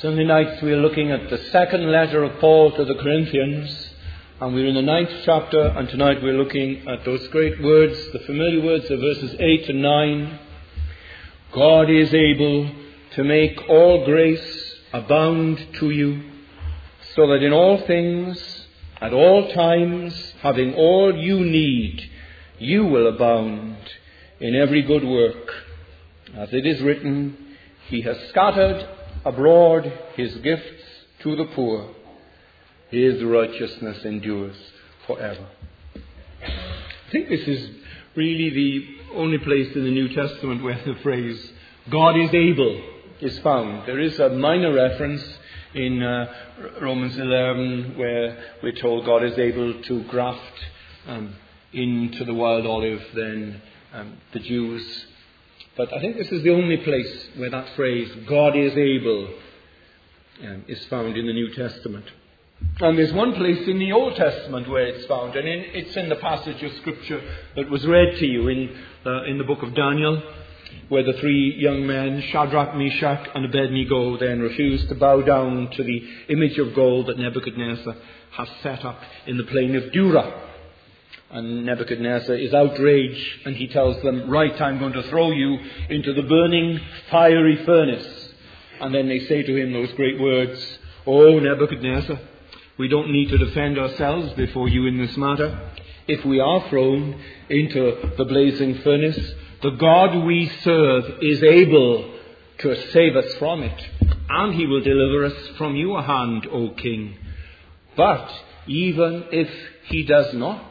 Sunday nights we are looking at the second letter of Paul to the Corinthians, and we're in the 9th chapter, and tonight we're looking at those great words, the familiar words of verses 8 and 9. God is able to make all grace abound to you, so that in all things, at all times, having all you need, you will abound in every good work. As it is written, He has scattered abroad His gifts to the poor. His righteousness endures forever. I think this is really the only place in the New Testament where the phrase God is able is found. There is a minor reference in Romans 11 where we're told God is able to graft into the wild olive then the Jews. But I think this is the only place where that phrase, God is able, is found in the New Testament. And there's one place in the Old Testament where it's found, and it's in the passage of Scripture that was read to you in the book of Daniel, where the three young men, Shadrach, Meshach, and Abednego, then refused to bow down to the image of gold that Nebuchadnezzar has set up in the plain of Dura. And Nebuchadnezzar is outraged, and he tells them, right, I'm going to throw you into the burning fiery furnace. And then they say to him those great words, Oh, Nebuchadnezzar, we don't need to defend ourselves before you in this matter. If we are thrown into the blazing furnace, the God we serve is able to save us from it, and He will deliver us from your hand, O King. But even if He does not,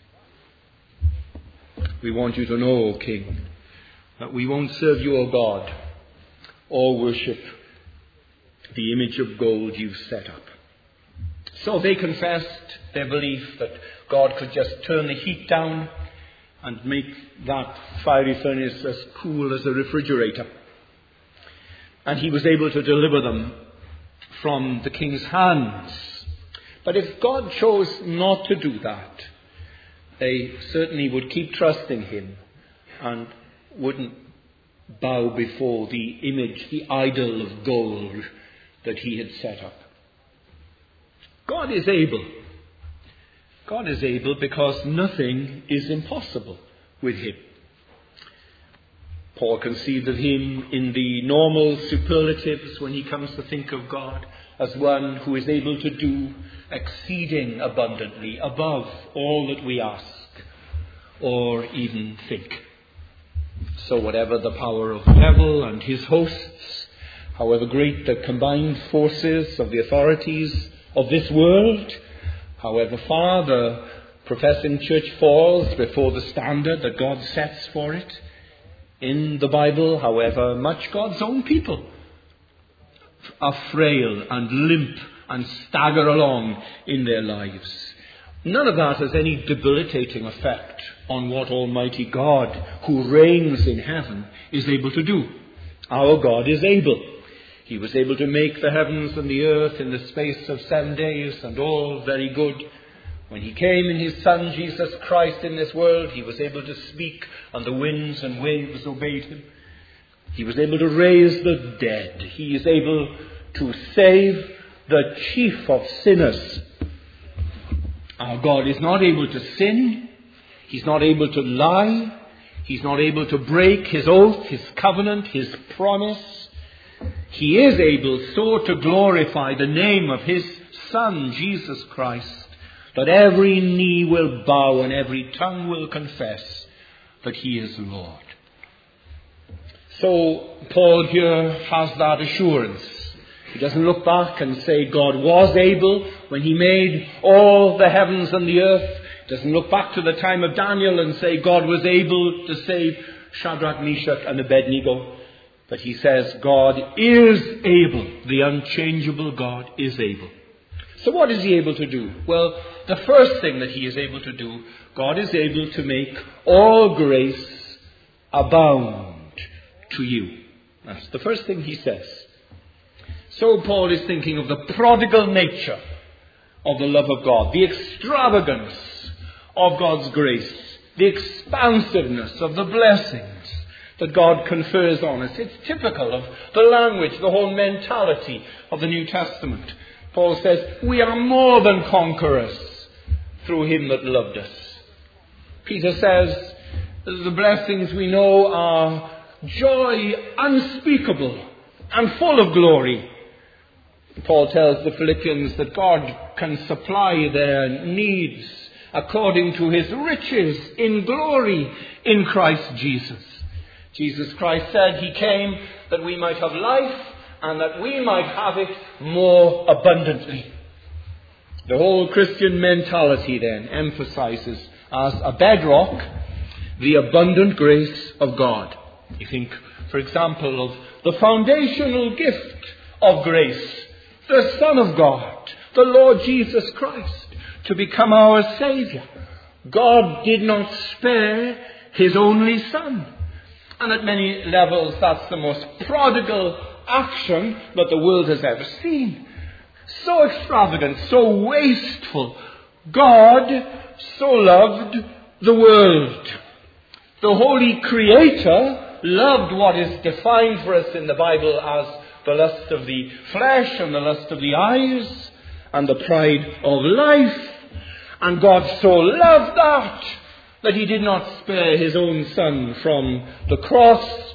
we want you to know, O King, that we won't serve you, O God, or worship the image of gold you've set up. So they confessed their belief that God could just turn the heat down and make that fiery furnace as cool as a refrigerator. And He was able to deliver them from the king's hands. But if God chose not to do that, they certainly would keep trusting Him and wouldn't bow before the image, the idol of gold that He had set up. God is able. God is able because nothing is impossible with Him. Paul conceived of Him in the normal superlatives when he comes to think of God as one who is able to do exceeding abundantly above all that we ask or even think. So whatever the power of the devil and his hosts, however great the combined forces of the authorities of this world, however far the professing church falls before the standard that God sets for it in the Bible, however much God's own people are frail and limp and stagger along in their lives, none of that has any debilitating effect on what Almighty God, who reigns in heaven, is able to do. Our God is able. He was able to make the heavens and the earth in the space of 7 days, and all very good. When He came in His Son, Jesus Christ, in this world, He was able to speak, and the winds and waves obeyed Him. He was able to raise the dead. He is able to save the chief of sinners. Our God is not able to sin. He's not able to lie. He's not able to break His oath, His covenant, His promise. He is able so to glorify the name of His Son, Jesus Christ, that every knee will bow and every tongue will confess that He is Lord. So Paul here has that assurance. He doesn't look back and say God was able when He made all the heavens and the earth. He doesn't look back to the time of Daniel and say God was able to save Shadrach, Meshach, and Abednego. But he says God is able. The unchangeable God is able. So what is He able to do? Well, the first thing that He is able to do, God is able to make all grace abound to you. That's the first thing he says. So Paul is thinking of the prodigal nature of the love of God, the extravagance of God's grace, the expansiveness of the blessings that God confers on us. It's typical of the language, the whole mentality of the New Testament. Paul says, we are more than conquerors through him that loved us. Peter says, the blessings we know are joy unspeakable and full of glory. Paul tells the Philippians that God can supply their needs according to his riches in glory in Christ Jesus. Jesus Christ said he came that we might have life and that we might have it more abundantly. The whole Christian mentality then emphasizes as a bedrock the abundant grace of God. You think, for example, of the foundational gift of grace, the Son of God, the Lord Jesus Christ, to become our Saviour. God did not spare his only Son. And at many levels, that's the most prodigal action that the world has ever seen. So extravagant, so wasteful. God so loved the world. The Holy Creator loved what is defined for us in the Bible as the lust of the flesh and the lust of the eyes and the pride of life. And God so loved that he did not spare his own Son from the cross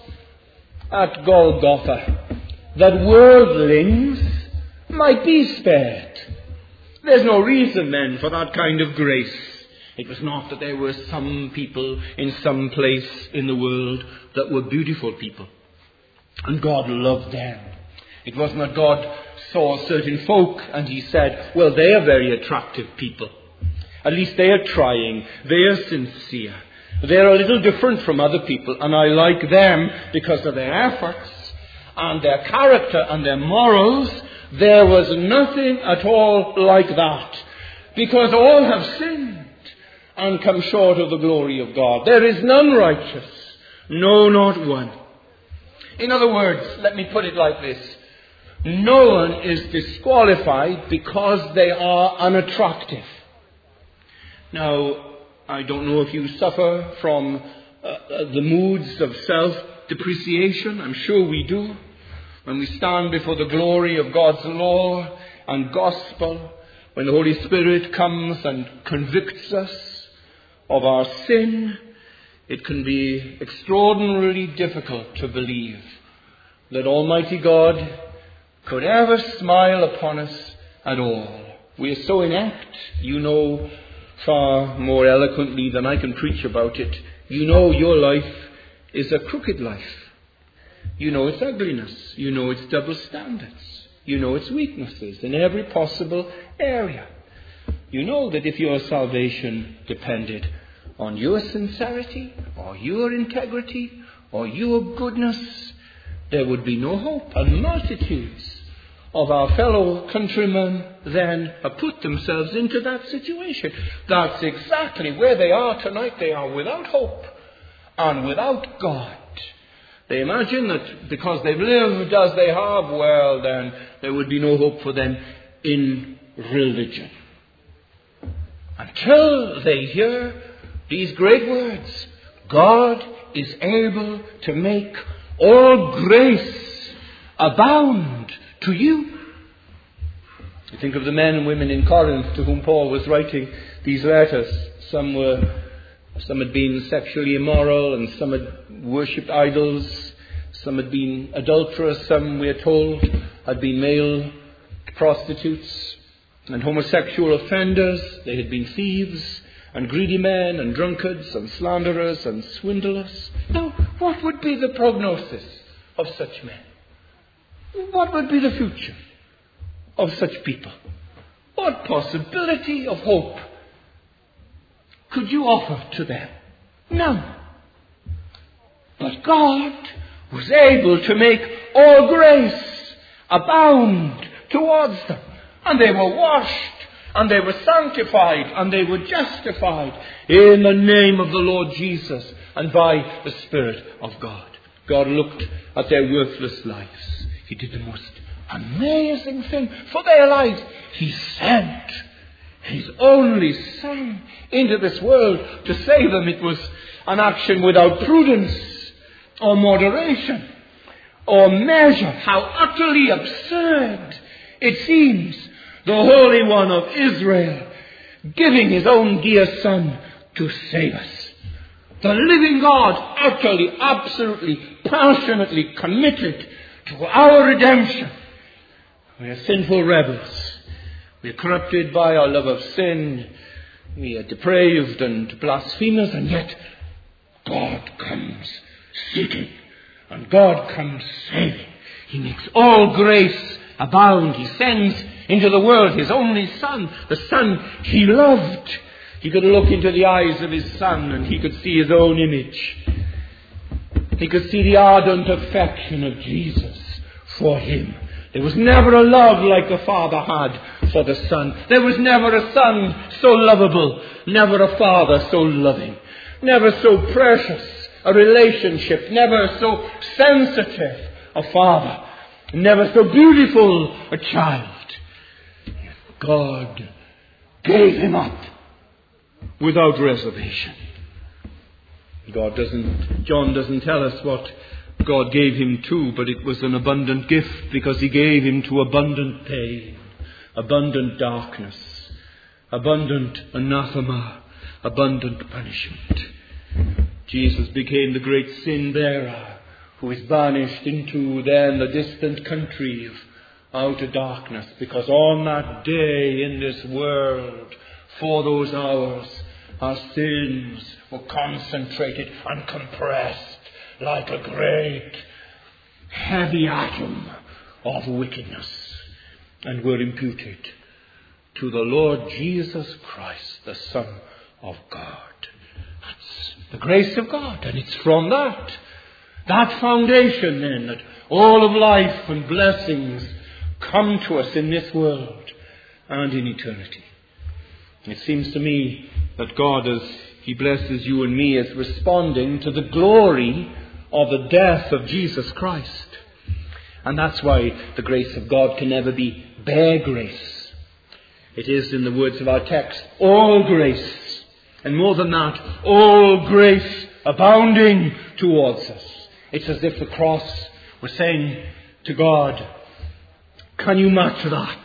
at Golgotha, that worldlings might be spared. There's no reason then for that kind of grace. It was not that there were some people in some place in the world that were beautiful people, and God loved them. It wasn't that God saw certain folk and he said, well, they are very attractive people. At least they are trying. They are sincere. They're a little different from other people, and I like them because of their efforts and their character and their morals. There was nothing at all like that, because all have sinned and come short of the glory of God. There is none righteous, no, not one. In other words, let me put it like this. No one is disqualified because they are unattractive. Now, I don't know if you suffer from the moods of self-depreciation. I'm sure we do. When we stand before the glory of God's law and gospel, when the Holy Spirit comes and convicts us of our sin, it can be extraordinarily difficult to believe that Almighty God could ever smile upon us at all. We are so inept. You know far more eloquently than I can preach about it. You know your life is a crooked life. You know its ugliness. You know its double standards. You know its weaknesses in every possible area. You know that if your salvation depended on your sincerity or your integrity or your goodness, there would be no hope. And multitudes of our fellow countrymen then have put themselves into that situation. That's exactly where they are tonight. They are without hope and without God. They imagine that because they've lived as they have, well, then there would be no hope for them in religion. Until they hear these great words, God is able to make all grace abound to you. You think of the men and women in Corinth to whom Paul was writing these letters. Some had been sexually immoral, and some had worshipped idols. Some had been adulterous. Some, we are told, had been male prostitutes and homosexual offenders. They had been thieves and greedy men and drunkards and slanderers and swindlers. Now, what would be the prognosis of such men? What would be the future of such people? What possibility of hope could you offer to them? None. But God was able to make all grace abound towards them. And they were washed, and they were sanctified, and they were justified in the name of the Lord Jesus and by the Spirit of God. God looked at their worthless lives. He did the most amazing thing for their lives. He sent His only Son into this world to save them. It was an action without prudence. or moderation or measure how utterly absurd it seems the Holy One of Israel giving his own dear Son to save us. The living God, utterly, absolutely, passionately committed to our redemption. We are sinful rebels. We are corrupted by our love of sin. We are depraved and blasphemers, and yet God comes seeking, and God comes saving. He makes all grace abound. He sends into the world his only Son, the Son he loved. He could look into the eyes of his Son and he could see his own image. He could see the ardent affection of Jesus for him. There was never a love like the Father had for the Son. There was never a Son so lovable, never a Father so loving, never so precious a relationship, never so sensitive a Father, never so beautiful a child. God gave him up without reservation. John doesn't tell us what God gave him to, but it was an abundant gift because he gave him to abundant pain, abundant darkness, abundant anathema, abundant punishment. Jesus became the great sin bearer who is banished into then the distant country of outer darkness, because on that day in this world, for those hours, our sins were concentrated and compressed like a great heavy atom of wickedness, and were imputed to the Lord Jesus Christ, the Son of God. That's the grace of God, and it's from that foundation then that all of life and blessings come to us in this world and in eternity. It seems to me that God, as he blesses you and me, is responding to the glory of the death of Jesus Christ. And that's why the grace of God can never be bare grace. It is, in the words of our text, all grace. And more than that, all grace abounding towards us. It's as if the cross was saying to God, can you match that?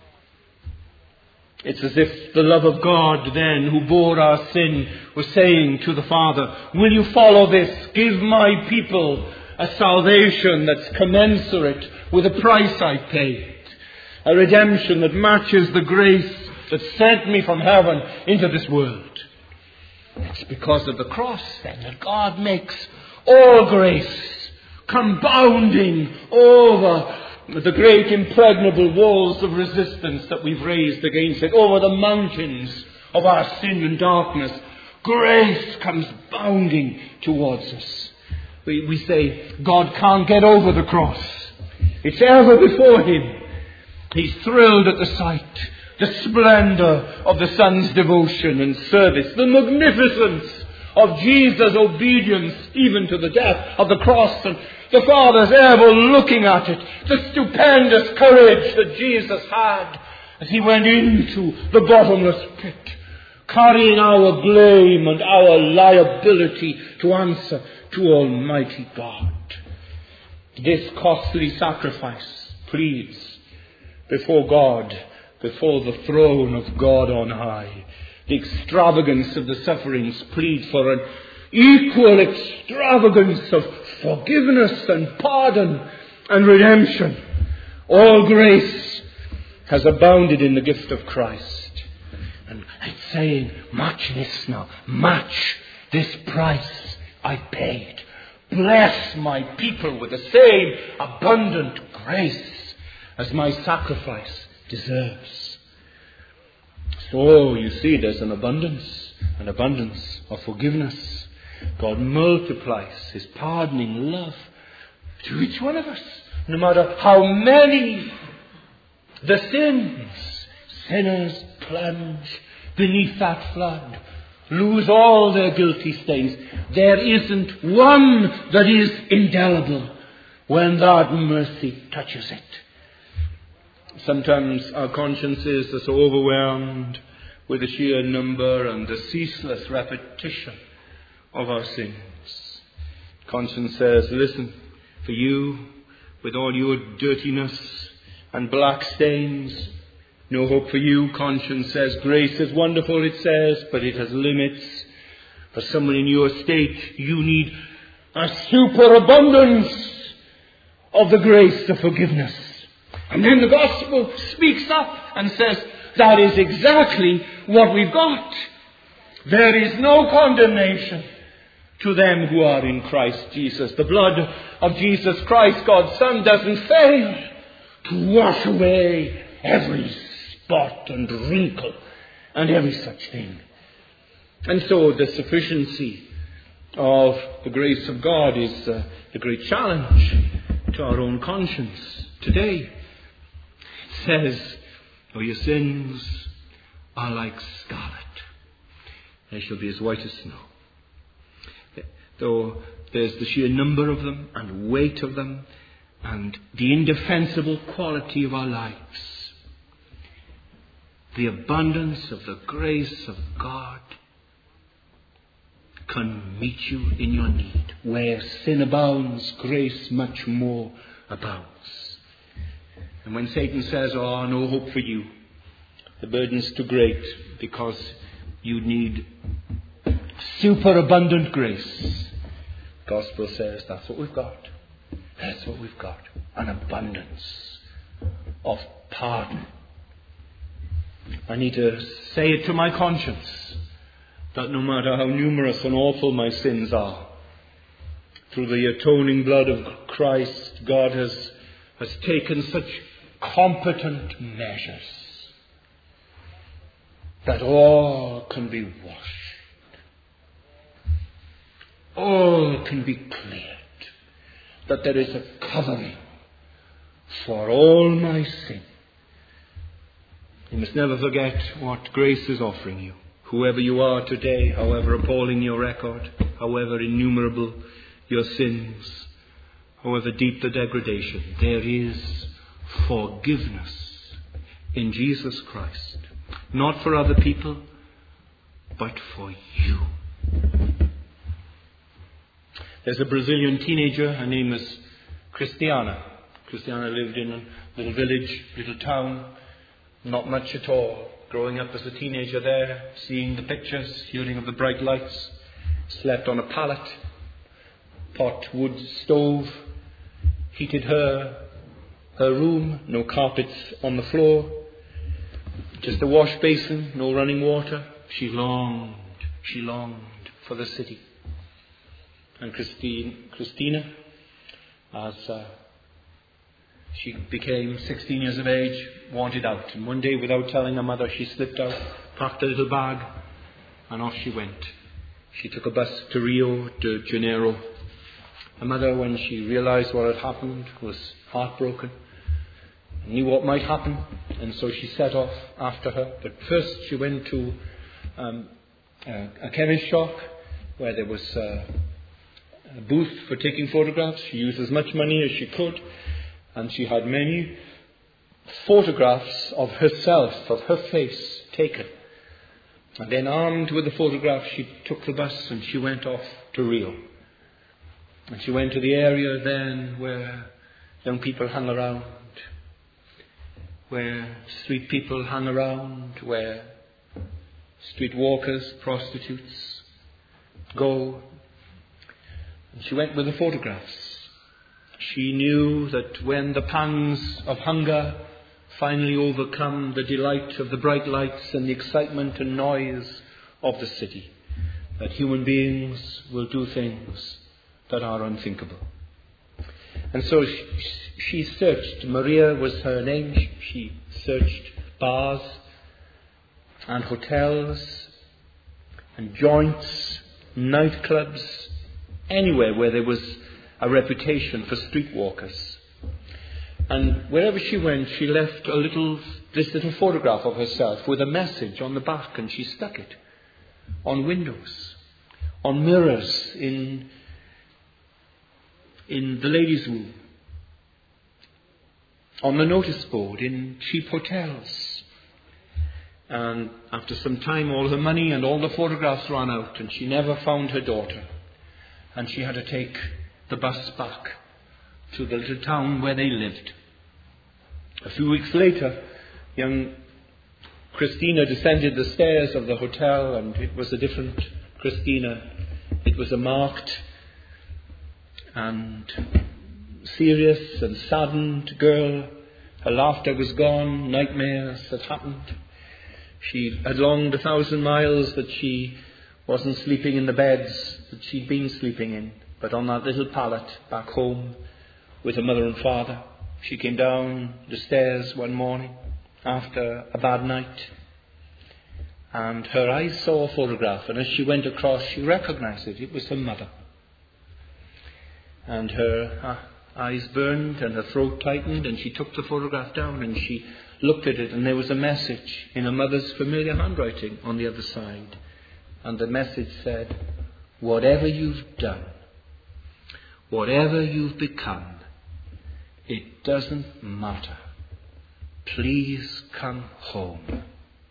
It's as if the love of God then, who bore our sin, was saying to the Father, will you follow this? Give my people a salvation that's commensurate with the price I paid. A redemption that matches the grace that sent me from heaven into this world. It's because of the cross then that God makes all grace compounding over the great impregnable walls of resistance that we've raised against it, over the mountains of our sin and darkness. Grace comes bounding towards us. We say God can't get over the cross. It's ever before him. He's thrilled at the sight, the splendour of the Son's devotion and service, the magnificence of Jesus' obedience even to the death of the cross, and the Father's ever looking at it, the stupendous courage that Jesus had as he went into the bottomless pit, carrying our blame and our liability to answer to Almighty God. This costly sacrifice pleads before God, before the throne of God on high. The extravagance of the sufferings plead for an equal extravagance of forgiveness and pardon and redemption. All grace has abounded in the gift of Christ. And it's saying, match this now. Match this price I paid. Bless my people with the same abundant grace as my sacrifice deserves. So you see, there's an abundance of forgiveness. God multiplies his pardoning love to each one of us, no matter how many the sins. Sinners plunge beneath that flood, lose all their guilty stains. There isn't one that is indelible when that mercy touches it. Sometimes our consciences are so overwhelmed with the sheer number and the ceaseless repetition of our sins. Conscience says, listen, for you, with all your dirtiness and black stains, no hope for you. Conscience says, grace is wonderful, it says, but it has limits. For someone in your state, you need a superabundance of the grace of forgiveness. And then the gospel speaks up and says, that is exactly what we've got. There is no condemnation to them who are in Christ Jesus. The blood of Jesus Christ, God's Son, doesn't fail to wash away every spot and wrinkle and every such thing. And so the sufficiency of the grace of God is the great challenge to our own conscience today. It says, "Oh, your sins are like scarlet. They shall be as white as snow." Though there's the sheer number of them and weight of them and the indefensible quality of our lives, the abundance of the grace of God can meet you in your need. Where sin abounds, grace much more abounds. And when Satan says, "Oh, no hope for you," the burden's too great because you need superabundant grace. The gospel says that's what we've got. That's what we've got. An abundance of pardon. I need to say it to my conscience that no matter how numerous and awful my sins are, through the atoning blood of Christ, God has taken such competent measures that all can be washed. All can be cleared. That there is a covering for all my sin. You must never forget what grace is offering you. Whoever you are today, however appalling your record, however innumerable your sins, however deep the degradation, there is forgiveness in Jesus Christ. Not for other people, but for you. There's a Brazilian teenager, her name is Cristiana. Cristiana lived in a little village, little town, not much at all. Growing up as a teenager there, seeing the pictures, hearing of the bright lights, slept on a pallet, pot wood stove, heated her room, no carpets on the floor, just a wash basin, no running water. She longed for the city. And Christina, as she became 16 years of age, wanted out. And one day, without telling her mother, she slipped out, packed a little bag, and off she went. She took a bus to Rio de Janeiro. Her mother, when she realized what had happened, was heartbroken, knew what might happen, and so she set off after her. But first she went to a chemist shop where there was a booth for taking photographs. She used as much money as she could, and she had many photographs of herself, of her face, taken. And then, armed with the photographs, she took the bus and she went off to Rio. And she went to the area then where young people hung around, where street people hung around, where street walkers, prostitutes go. And she went with the photographs. She knew that when the pangs of hunger finally overcome the delight of the bright lights and the excitement and noise of the city, that human beings will do things that are unthinkable. And so she searched. Maria was her name. She searched bars and hotels and joints, nightclubs, anywhere where there was a reputation for streetwalkers. And wherever she went, she left this little photograph of herself with a message on the back, and she stuck it on windows, on mirrors in the ladies' room, on the notice board in cheap hotels. And after some time, all her money and all the photographs ran out, and she never found her daughter. And she had to take the bus back to the little town where they lived. A few weeks later, young Christina descended the stairs of the hotel, and it was a different Christina. It was a marked and serious and saddened girl. Her laughter was gone. Nightmares had happened. She had longed 1,000 miles that she wasn't sleeping in the beds that she'd been sleeping in, but on that little pallet back home with her mother and father. She came down the stairs one morning after a bad night, and her eyes saw a photograph, and as she went across, she recognized it. It was her mother. And her eyes burned and her throat tightened, and she took the photograph down and she looked at it, and there was a message in her mother's familiar handwriting on the other side. And the message said, "Whatever you've done, whatever you've become, it doesn't matter. Please come home."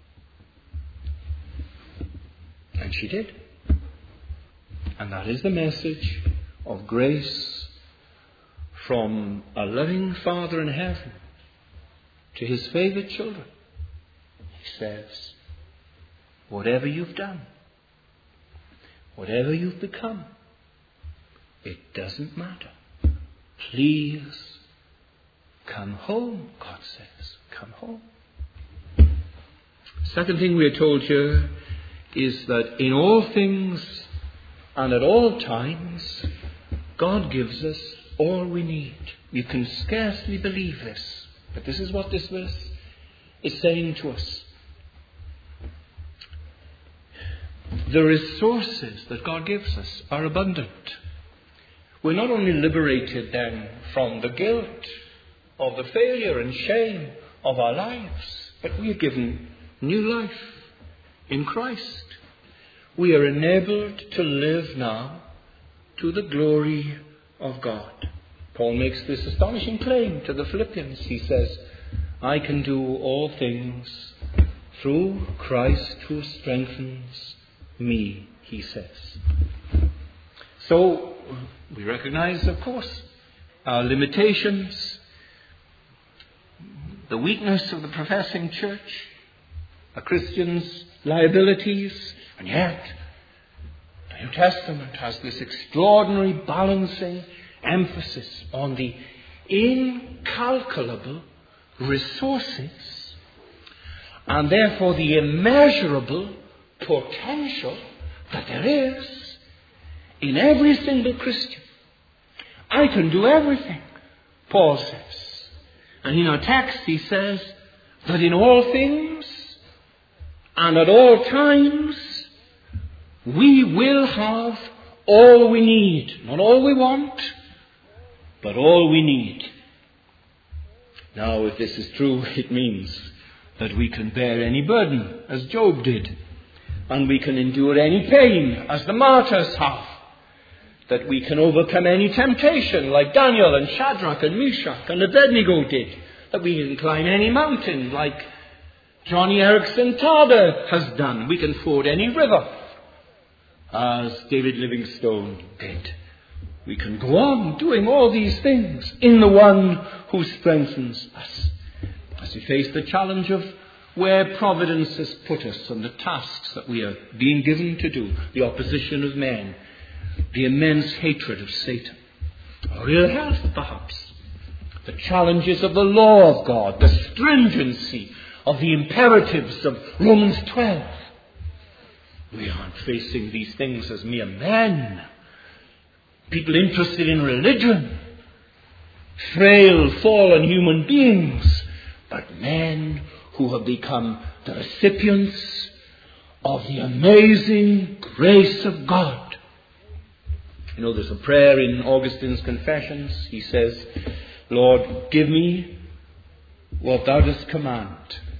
And she did. And that is the message of grace from a loving Father in heaven to his favourite children. He says, whatever you've done, whatever you've become, it doesn't matter. Please come home, God says. Come home. Second thing we are told here is that in all things and at all times, God gives us all we need. You can scarcely believe this, but this is what this verse is saying to us. The resources that God gives us are abundant. We're not only liberated then from the guilt of the failure and shame of our lives, but we are given new life in Christ. We are enabled to live now to the glory of God. Paul makes this astonishing claim to the Philippians. He says, I can do all things through Christ who strengthens me, he says. So, we recognize, of course, our limitations, the weakness of the professing church, a Christian's liabilities, and yet the New Testament has this extraordinary balancing emphasis on the incalculable resources and therefore the immeasurable potential that there is in every single Christian. I can do everything, Paul says. And in our text he says that in all things and at all times we will have all we need. Not all we want, but all we need. Now, if this is true, it means that we can bear any burden, as Job did. And we can endure any pain, as the martyrs have. That we can overcome any temptation, like Daniel and Shadrach and Meshach and Abednego did. That we can climb any mountain, like Johnny Erickson Tada has done. We can ford any river, as David Livingstone did. We can go on doing all these things in the one who strengthens us. As we face the challenge of where providence has put us and the tasks that we are being given to do, the opposition of men, the immense hatred of Satan, our ill health perhaps, the challenges of the law of God, the stringency of the imperatives of Romans 12. We aren't facing these things as mere men, people interested in religion, frail, fallen human beings, but men who have become the recipients of the amazing grace of God. You know, there's a prayer in Augustine's Confessions. He says, Lord, give me what thou dost command,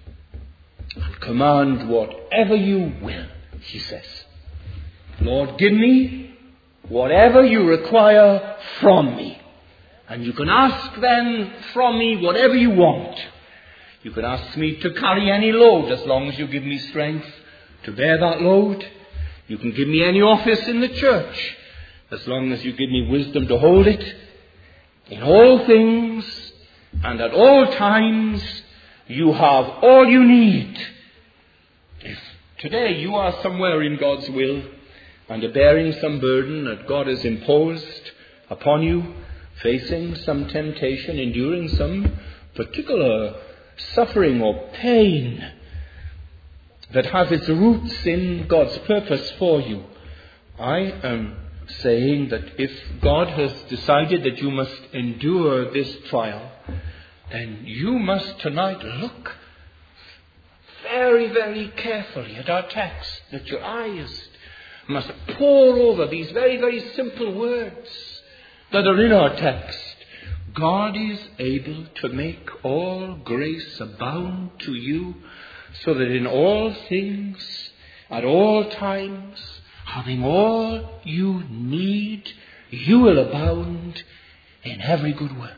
and command whatever you will, he says. Lord, give me whatever you require from me. And you can ask then from me whatever you want. You can ask me to carry any load as long as you give me strength to bear that load. You can give me any office in the church as long as you give me wisdom to hold it. In all things and at all times, you have all you need. If today you are somewhere in God's will and are bearing some burden that God has imposed upon you, facing some temptation, enduring some particular suffering or pain that has its roots in God's purpose for you, I am saying that if God has decided that you must endure this trial, then you must tonight look very, very carefully at our text, that your eyes must pore over these very, very simple words that are in our text. God is able to make all grace abound to you, so that in all things, at all times, having all you need, you will abound in every good work.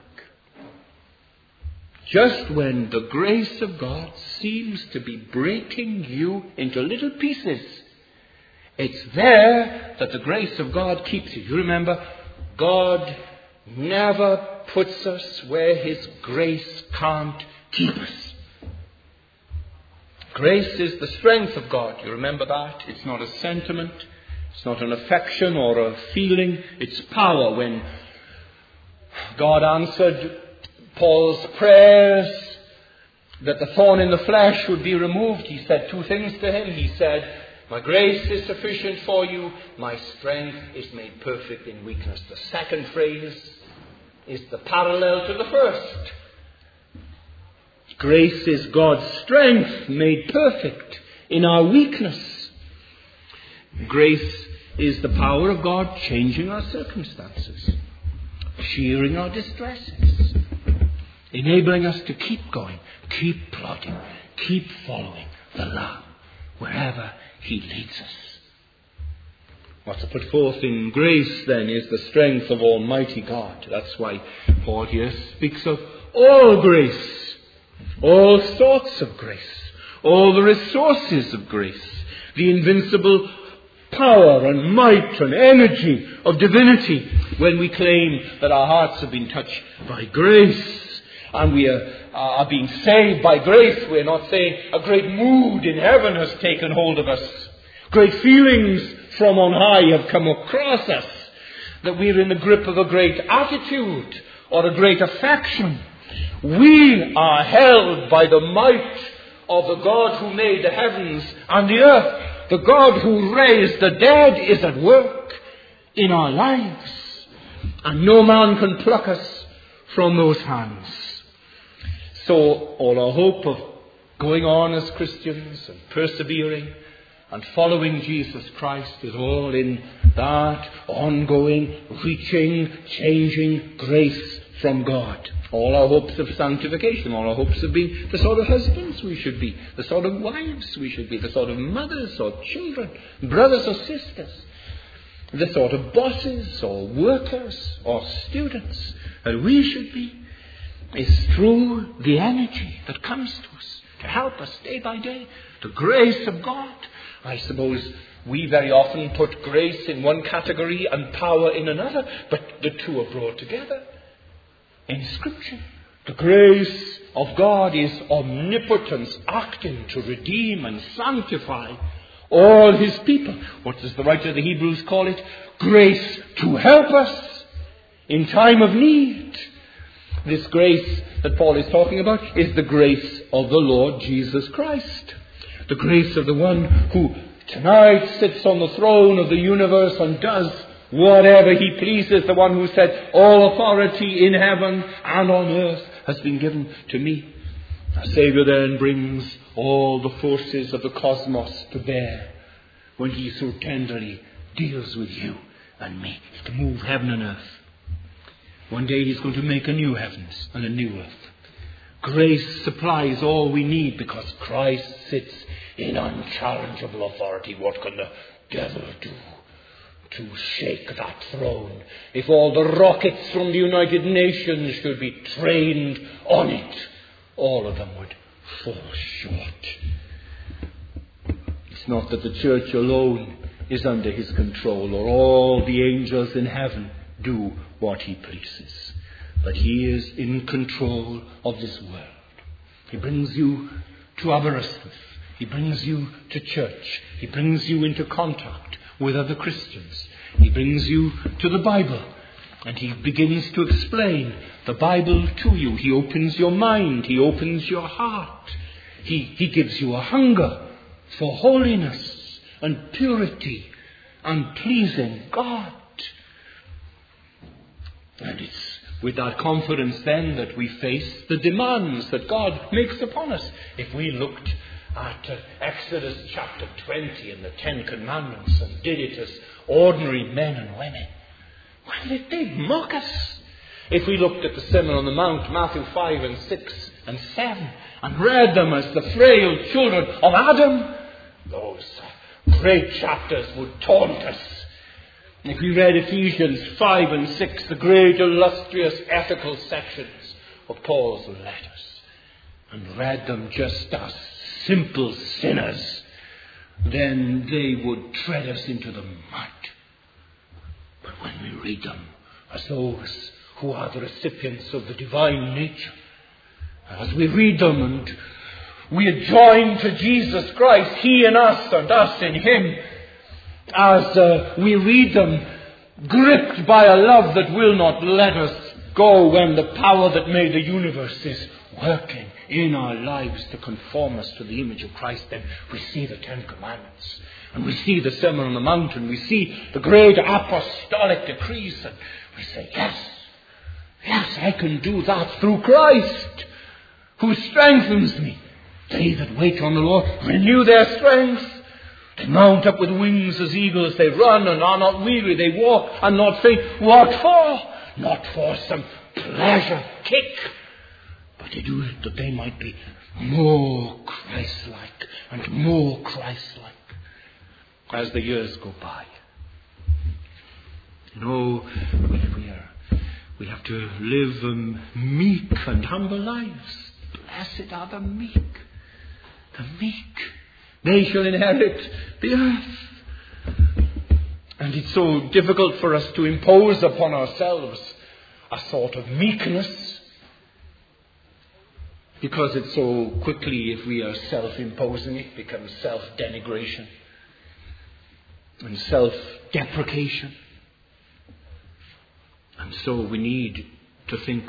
Just when the grace of God seems to be breaking you into little pieces, it's there that the grace of God keeps you. You remember, God never puts us where His grace can't keep us. Grace is the strength of God. You remember that? It's not a sentiment. It's not an affection or a feeling. It's power. When God answered Paul's prayers that the thorn in the flesh would be removed, He said two things to him. He said, my grace is sufficient for you. My strength is made perfect in weakness. The second phrase is the parallel to the first. Grace is God's strength made perfect in our weakness. Grace is the power of God changing our circumstances, cheering our distresses, enabling us to keep going, keep plodding, keep following the Lamb wherever He leads us. What's put forth in grace then is the strength of Almighty God. That's why Paul here speaks of all grace, all sorts of grace, all the resources of grace, the invincible power and might and energy of divinity when we claim that our hearts have been touched by grace and we are being saved by grace. We're not saying a great mood in heaven has taken hold of us. Great feelings from on high have come across us, that we're in the grip of a great attitude or a great affection. We are held by the might of the God who made the heavens and the earth. The God who raised the dead is at work in our lives, and no man can pluck us from those hands. So all our hope of going on as Christians and persevering and following Jesus Christ is all in that ongoing, reaching, changing grace from God. All our hopes of sanctification, all our hopes of being the sort of husbands we should be, the sort of wives we should be, the sort of mothers or children, brothers or sisters, the sort of bosses or workers or students that we should be, is through the energy that comes to us to help us day by day, the grace of God. I suppose we very often put grace in one category and power in another, but the two are brought together in Scripture. The grace of God is omnipotence acting to redeem and sanctify all His people. What does the writer of the Hebrews call it? Grace to help us in time of need. This grace that Paul is talking about is the grace of the Lord Jesus Christ. The grace of the one who tonight sits on the throne of the universe and does whatever He pleases. The one who said, all authority in heaven and on earth has been given to me. Our Saviour then brings all the forces of the cosmos to bear when He so tenderly deals with you and me to move heaven and earth. One day He's going to make a new heavens and a new earth. Grace supplies all we need because Christ sits in unchallengeable authority. What can the devil do to shake that throne if all the rockets from the United Nations should be trained on it? All of them would fall short. It's not that the church alone is under his control, or all the angels in heaven do what he pleases. But he is in control of this world. He brings you to Aberystwyth. He brings you to church. He brings you into contact with other Christians. He brings you to the Bible. And he begins to explain the Bible to you. He opens your mind. He opens your heart. He gives you a hunger for holiness and purity and pleasing God. And it's with that confidence then that we face the demands that God makes upon us. If we looked at Exodus chapter 20 and the Ten Commandments and did it as ordinary men and women, well, they'd mock us. If we looked at the Sermon on the Mount, Matthew 5 and 6 and 7, and read them as the frail children of Adam, those great chapters would taunt us. If we read Ephesians 5 and 6, the great illustrious ethical sections of Paul's letters, and read them just as simple sinners, then they would tread us into the mud. But when we read them as those who are the recipients of the divine nature, as we read them and we are joined to Jesus Christ, he in us and us in him, as we read them, gripped by a love that will not let us go when the power that made the universe is working in our lives to conform us to the image of Christ, then we see the Ten Commandments, and we see the Sermon on the Mount, and we see the great apostolic decrees, and we say, yes, I can do that through Christ, who strengthens me. They that wait on the Lord renew their strength. They mount up with wings as eagles. They run and are not weary. They walk and not faint. What for? Not for some pleasure kick, but they do it that they might be more Christ-like and more Christ-like as the years go by. No, we have to live meek and humble lives. Blessed are the meek. The meek. They shall inherit the earth. And it's so difficult for us to impose upon ourselves a sort of meekness, because it's so quickly, if we are self-imposing, it becomes self-denigration and self-deprecation. And so we need to think,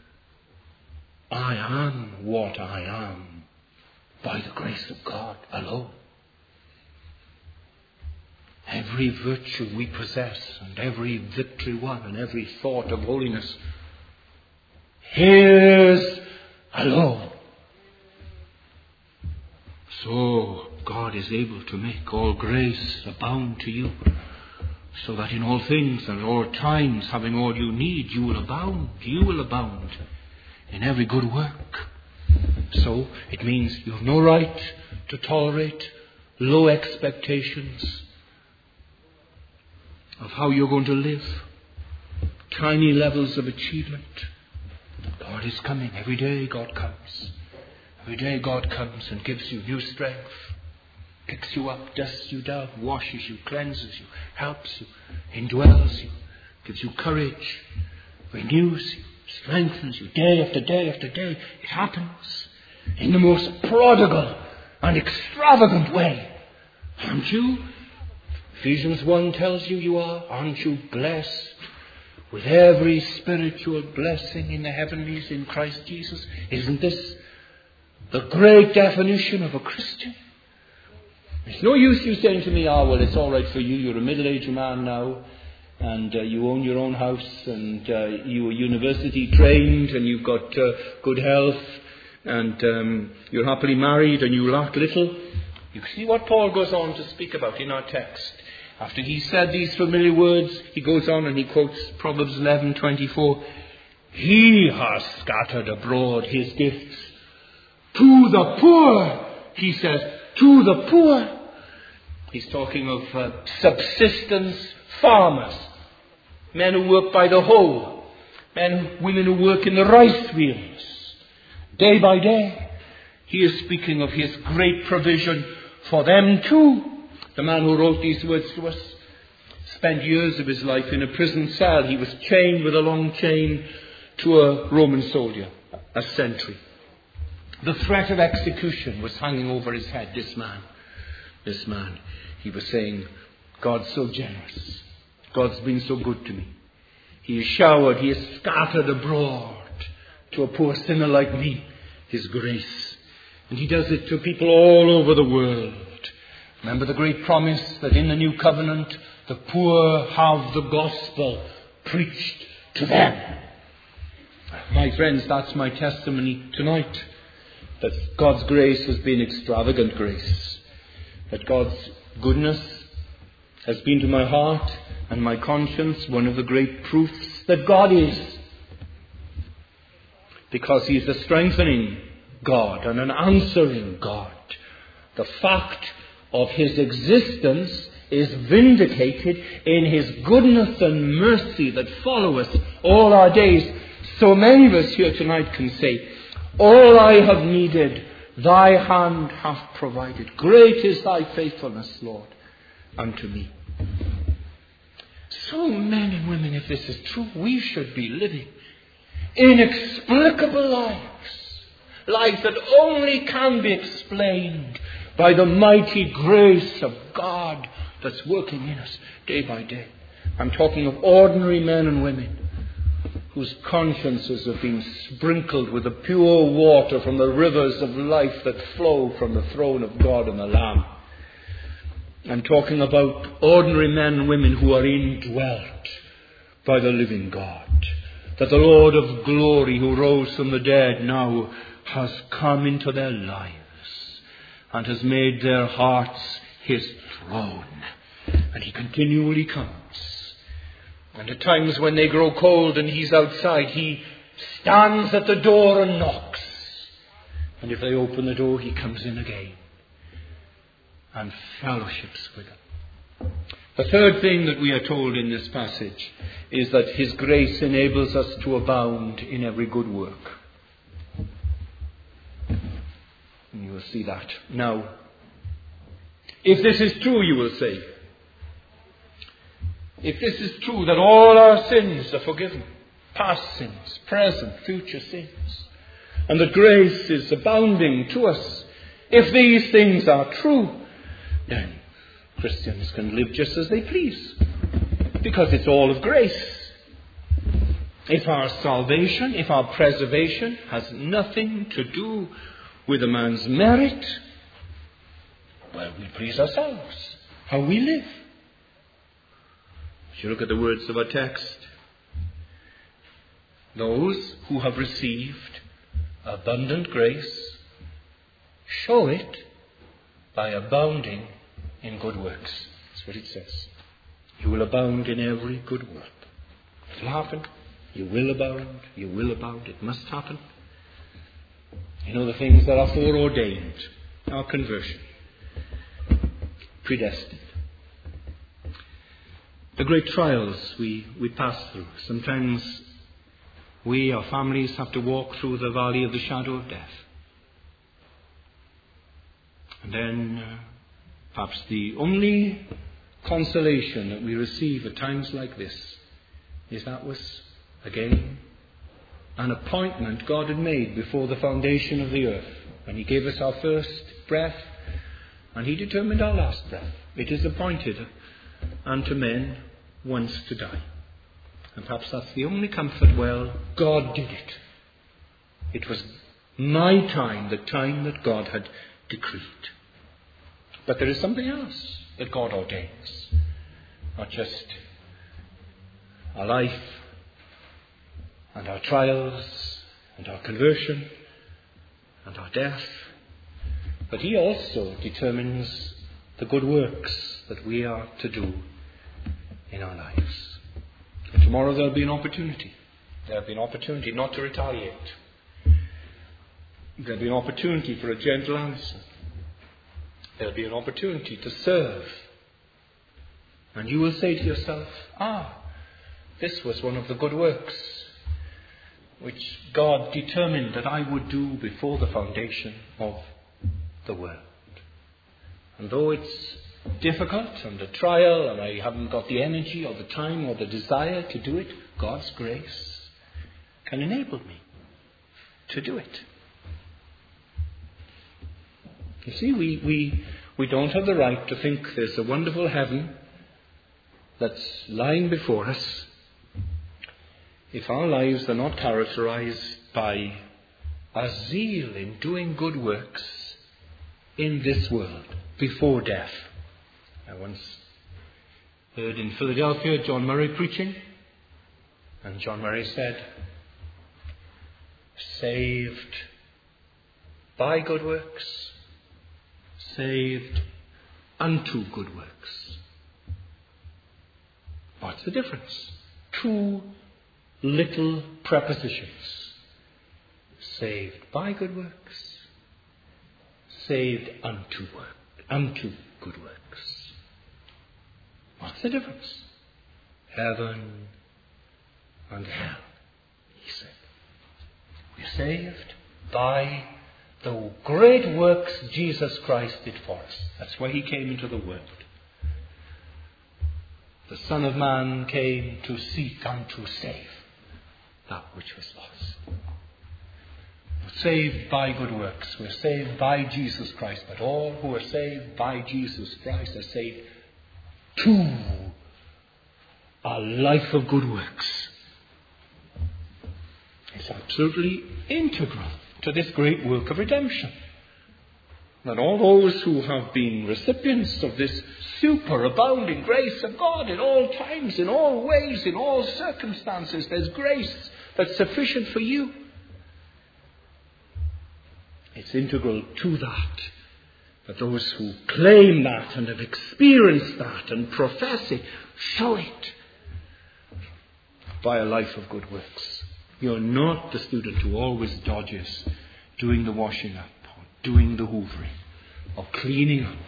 I am what I am by the grace of God alone. Every virtue we possess and every victory won and every thought of holiness, His alone. So God is able to make all grace abound to you, so that in all things and at all times, having all you need, you will abound in every good work. So it means you have no right to tolerate low expectations of how you're going to live, tiny levels of achievement. God is coming. Every day God comes. Every day God comes and gives you new strength, picks you up, dusts you down, washes you, cleanses you, helps you, indwells you, gives you courage, renews you, strengthens you day after day after day. It happens in the most prodigal and extravagant way. Aren't you? Ephesians 1 tells you aren't you blessed with every spiritual blessing in the heavenlies in Christ Jesus? Isn't this the great definition of a Christian? It's no use you saying to me, well, it's all right for you. You're a middle-aged man now, and you own your own house, and you are university trained, and you've got good health, and you're happily married, and you lack little. You see what Paul goes on to speak about in our text. After he said these familiar words, he goes on and he quotes Proverbs 11:24. He has scattered abroad his gifts to the poor, he says, to the poor. He's talking of subsistence farmers, men who work by the hoe, women who work in the rice fields, day by day. He is speaking of his great provision for them too. The man who wrote these words to us spent years of his life in a prison cell. He was chained with a long chain to a Roman soldier, a sentry. The threat of execution was hanging over his head. This man, he was saying, God's so generous. God's been so good to me. He has showered, he has scattered abroad to a poor sinner like me his grace. And he does it to people all over the world. Remember the great promise that in the new covenant, the poor have the gospel preached to them. My friends, that's my testimony tonight. That God's grace has been extravagant grace. That God's goodness has been to my heart and my conscience one of the great proofs that God is. Because He is a strengthening God and an answering God. The fact of His existence is vindicated in His goodness and mercy that follow us all our days. So many of us here tonight can say, all I have needed, Thy hand hath provided. Great is Thy faithfulness, Lord, unto me. So men and women, if this is true, we should be living inexplicable lives that only can be explained by the mighty grace of God that's working in us day by day. I'm talking of ordinary men and women whose consciences have been sprinkled with the pure water from the rivers of life that flow from the throne of God and the Lamb. I'm talking about ordinary men and women who are indwelt by the living God. That the Lord of glory who rose from the dead now has come into their lives and has made their hearts His throne. And He continually comes. And at times when they grow cold and He's outside, He stands at the door and knocks. And if they open the door, He comes in again and fellowships with them. The third thing that we are told in this passage is that His grace enables us to abound in every good work. And you will see that. Now, if this is true, you will say, if this is true that all our sins are forgiven, past sins, present, future sins, and that grace is abounding to us, if these things are true, then Christians can live just as they please, because it's all of grace. If our salvation, if our preservation has nothing to do with a man's merit, well, we please ourselves, how we live. If you look at the words of our text, those who have received abundant grace show it by abounding in good works. That's what it says. You will abound in every good work. It will happen. You will abound. You will abound. It must happen. You know the things that are foreordained. Our conversion. Predestined. The great trials we pass through. Sometimes we, our families, have to walk through the valley of the shadow of death. And then perhaps the only consolation that we receive at times like this is that was, again, an appointment God had made before the foundation of the earth. When He gave us our first breath, and He determined our last breath. It is appointed unto men once to die. And perhaps that's the only comfort. Well, God did it. It was my time, the time that God had decreed. But there is something else that God ordains. Not just our life and our trials and our conversion and our death, but He also determines the good works that we are to do in our lives. And tomorrow there'll be an opportunity. There'll be an opportunity not to retaliate. There'll be an opportunity for a gentle answer. There'll be an opportunity to serve. And you will say to yourself, this was one of the good works which God determined that I would do before the foundation of the world. And though it's difficult, under trial, and I haven't got the energy or the time or the desire to do it, God's grace can enable me to do it. You see, we don't have the right to think there's a wonderful heaven that's lying before us if our lives are not characterized by a zeal in doing good works in this world before death. I once heard in Philadelphia John Murray preaching, and John Murray said, saved by good works, saved unto good works. What's the difference? Two little prepositions. Saved by good works, saved unto good works. What's the difference? Heaven and hell, he said. We're saved by the great works Jesus Christ did for us. That's why he came into the world. The Son of Man came to seek and to save that which was lost. We're saved by good works. We're saved by Jesus Christ. But all who are saved by Jesus Christ are saved to a life of good works. It's absolutely integral to this great work of redemption. That all those who have been recipients of this superabounding grace of God in all times, in all ways, in all circumstances, there's grace that's sufficient for you. It's integral to that those who claim that and have experienced that and profess it, show it by a life of good works. You're not the student who always dodges doing the washing up, or doing the hoovering, or cleaning up.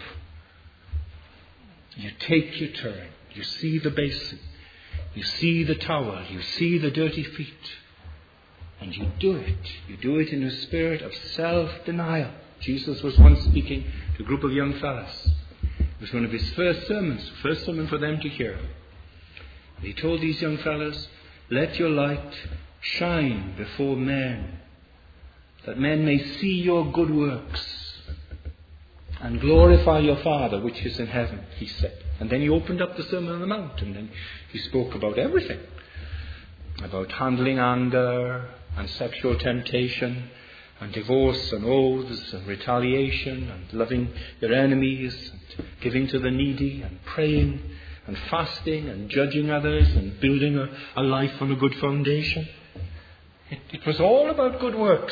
You take your turn. You see the basin. You see the towel. You see the dirty feet. And you do it. You do it in a spirit of self-denial. Jesus was once speaking to a group of young fellas. It was one of his first sermons, first sermon for them to hear. And he told these young fellas, let your light shine before men, that men may see your good works and glorify your Father which is in heaven, he said. And then he opened up the Sermon on the Mount, and then he spoke about everything. About handling anger and sexual temptation and divorce and oaths and retaliation and loving your enemies and giving to the needy and praying and fasting and judging others and building a life on a good foundation. It was all about good works.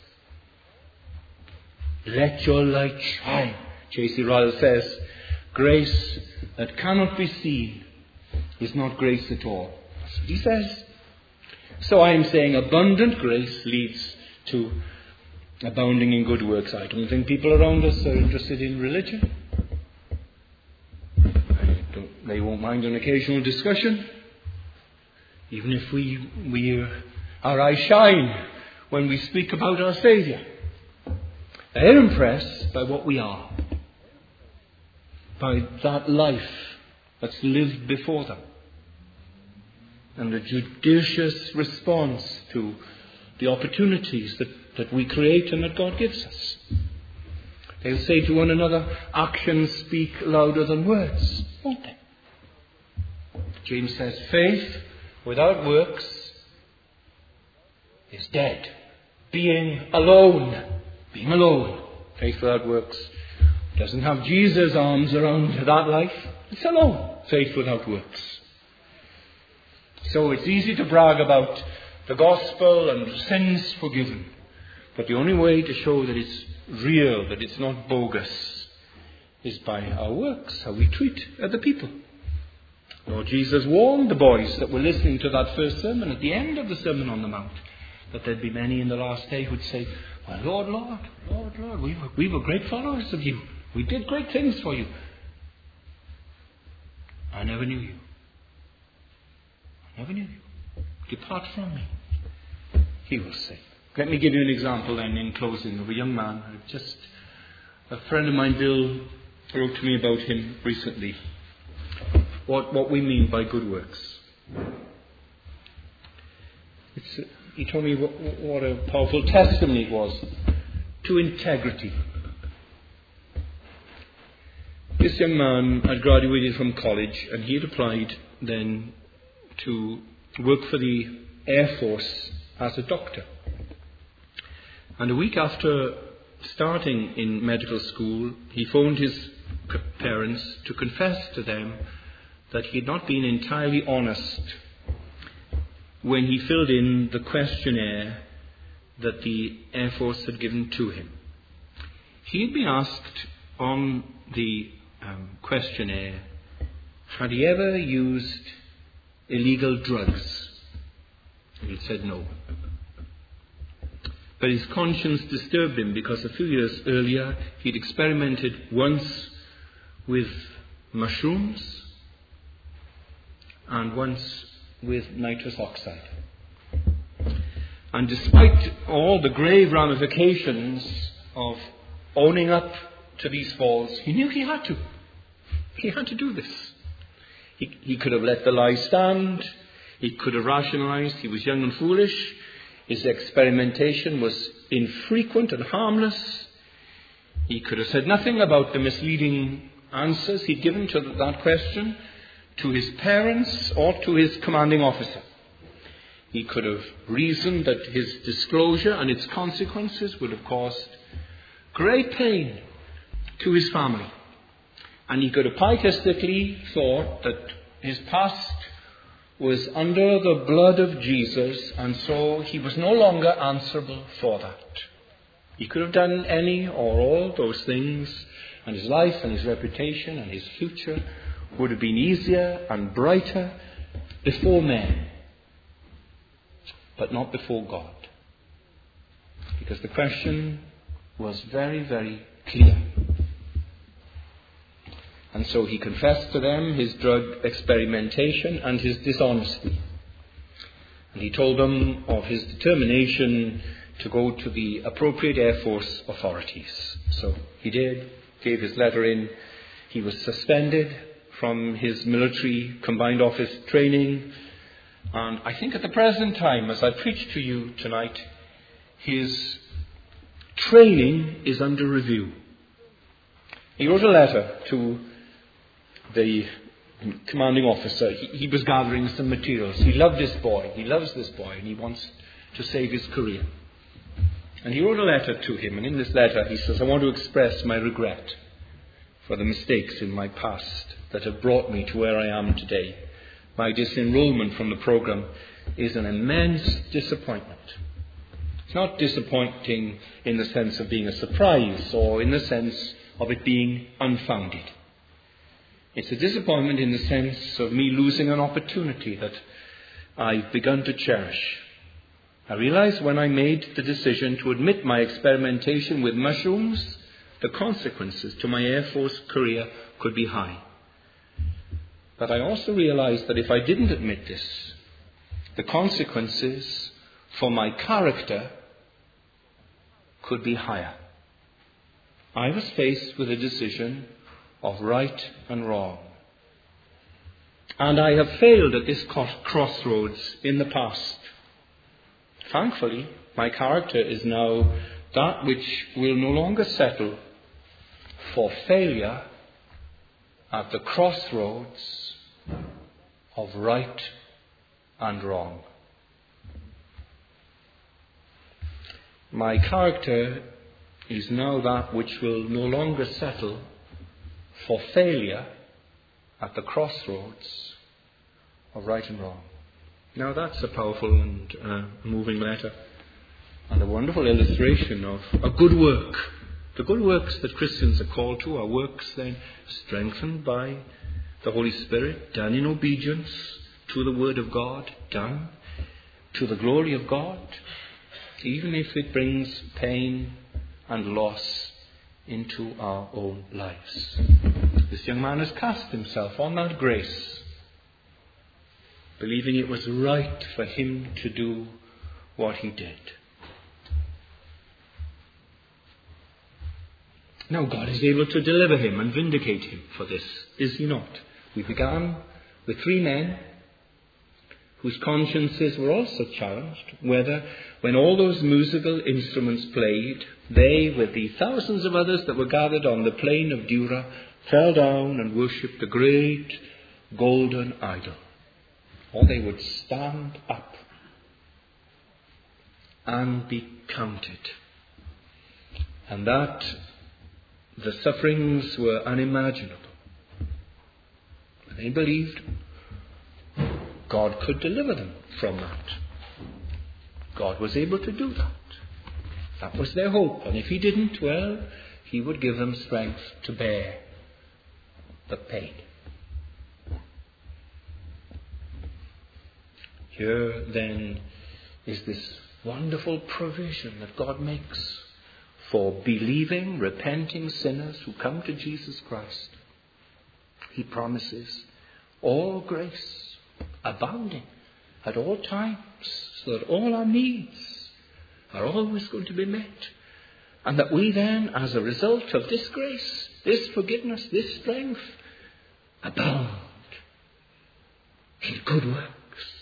Let your light shine. J.C. Ryle says, grace that cannot be seen is not grace at all. That's what he says. So I am saying abundant grace leads to abounding in good works. I don't think people around us are interested in religion. They won't mind an occasional discussion. Even if our eyes shine when we speak about our Saviour. They're impressed by what we are. By that life that's lived before them. And the judicious response to the opportunities that we create and that God gives us. They'll say to one another, actions speak louder than words, won't they? James says, faith without works is dead. Being alone. Faith without works doesn't have Jesus' arms around that life. It's alone. Faith without works. So it's easy to brag about the gospel and sins forgiven. But the only way to show that it's real, that it's not bogus, is by our works, how we treat other people. Lord Jesus warned the boys that were listening to that first sermon at the end of the Sermon on the Mount, that there'd be many in the last day who'd say, well, Lord, we were great followers of you. We did great things for you. I never knew you. Depart from me, he will say. Let me give you an example then in closing of a young man. A friend of mine, Bill, wrote to me about him recently. What we mean by good works. He told me what a powerful testimony it was to integrity. This young man had graduated from college and he had applied then to work for the Air Force as a doctor. And a week after starting in medical school, he phoned his parents to confess to them that he had not been entirely honest when he filled in the questionnaire that the Air Force had given to him. He had been asked on the questionnaire, had he ever used illegal drugs? He said no. But his conscience disturbed him because a few years earlier he'd experimented once with mushrooms and once with nitrous oxide. And despite all the grave ramifications of owning up to these faults, he knew he had to. He had to do this. He could have let the lie stand. He could have rationalized. He was young and foolish. His experimentation was infrequent and harmless. He could have said nothing about the misleading answers he'd given to that question to his parents or to his commanding officer. He could have reasoned that his disclosure and its consequences would have caused great pain to his family. And he could have pietistically thought that his past was under the blood of Jesus, and so he was no longer answerable for that. He could have done any or all those things, and his life and his reputation and his future would have been easier and brighter before men, but not before God. Because the question was very, very clear. And so he confessed to them his drug experimentation and his dishonesty. And he told them of his determination to go to the appropriate Air Force authorities. So he did, gave his letter in. He was suspended from his military combined office training. And I think at the present time, as I preach to you tonight, his training is under review. He wrote a letter to the commanding officer. He was gathering some materials. He loved this boy. He loves this boy, and he wants to save his career. And he wrote a letter to him, and in this letter he says, I want to express my regret for the mistakes in my past that have brought me to where I am today. My disenrollment from the program is an immense disappointment. It's not disappointing in the sense of being a surprise or in the sense of it being unfounded. It's a disappointment in the sense of me losing an opportunity that I've begun to cherish. I realized when I made the decision to admit my experimentation with mushrooms, the consequences to my Air Force career could be high. But I also realized that if I didn't admit this, the consequences for my character could be higher. I was faced with a decision of right and wrong. And I have failed at this crossroads in the past. Thankfully, my character is now that which will no longer settle for failure at the crossroads of right and wrong. My character is now that which will no longer settle for failure at the crossroads of right and wrong. Now that's a powerful and moving letter, and a wonderful illustration of a good work. The good works that Christians are called to are works then strengthened by the Holy Spirit, done in obedience to the Word of God, done to the glory of God, even if it brings pain and loss into our own lives. This young man has cast himself on that grace, believing it was right for him to do what he did. Now God is able to deliver him and vindicate him for this, is he not? We began with 3 men whose consciences were also challenged, whether when all those musical instruments played, they, with the thousands of others that were gathered on the plain of Dura, fell down and worshipped the great golden idol, or they would stand up and be counted. And that the sufferings were unimaginable. They believed God could deliver them from that. God was able to do that. That was their hope. And if he didn't, well, he would give them strength to bear the pain. Here, then, is this wonderful provision that God makes for believing, repenting sinners who come to Jesus Christ. He promises all grace, abounding at all times, so that all our needs are always going to be met. And that we then, as a result of this grace, this forgiveness, this strength, abound in good works.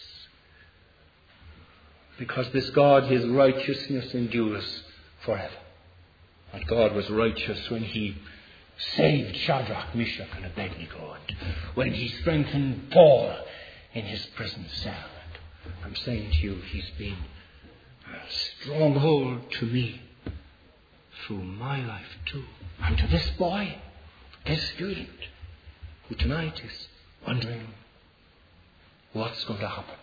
Because this God, his righteousness endures forever. And God was righteous when he saved Shadrach, Meshach and Abednego, and when he strengthened Paul in his prison cell. And I'm saying to you, he's been a stronghold to me through my life too. And to this boy, this student, who tonight is wondering what's going to happen.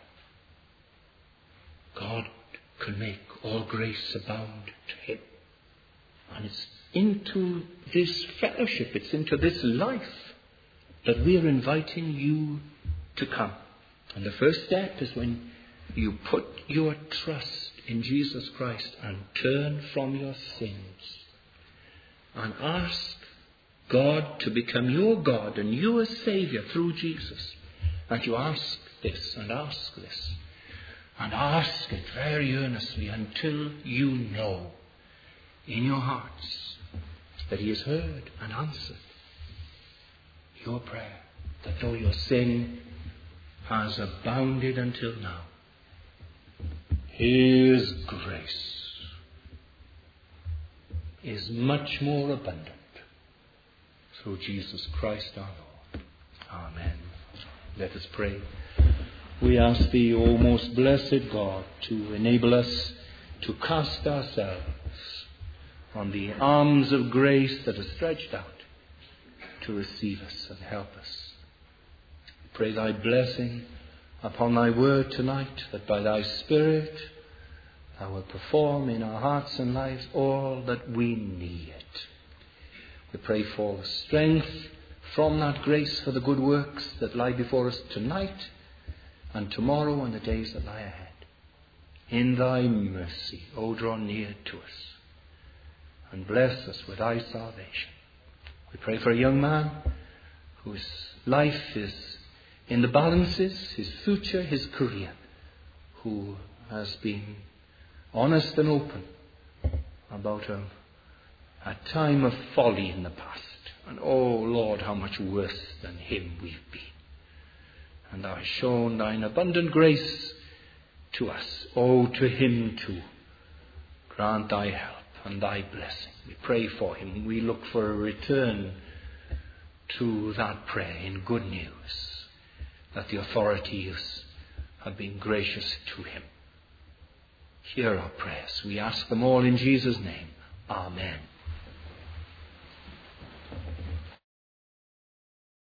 God can make all grace abound to him. And it's into this fellowship, it's into this life that we're inviting you to come. And the first step is when you put your trust in Jesus Christ and turn from your sins and ask God to become your God and your Saviour through Jesus. And you ask this and ask this and ask it very earnestly until you know in your hearts that he has heard and answered your prayer, that though your sin has abounded until now, his grace is much more abundant through Jesus Christ our Lord. Amen. Let us pray. We ask thee, O most blessed God, to enable us to cast ourselves on the arms of grace that are stretched out to receive us and help us. Pray thy blessing upon thy word tonight, that by thy Spirit thou wilt perform in our hearts and lives all that we need. We pray for strength from that grace for the good works that lie before us tonight and tomorrow and the days that lie ahead. In thy mercy, O draw near to us and bless us with thy salvation. We pray for a young man whose life is in the balances, his future, his career, who has been honest and open about a time of folly in the past. And oh Lord, how much worse than him we've been. And thou hast shown thine abundant grace to us. Oh, to him too grant thy help and thy blessing. We pray for him. We look for a return to that prayer in good news, that the authorities have been gracious to him. Hear our prayers. We ask them all in Jesus' name. Amen.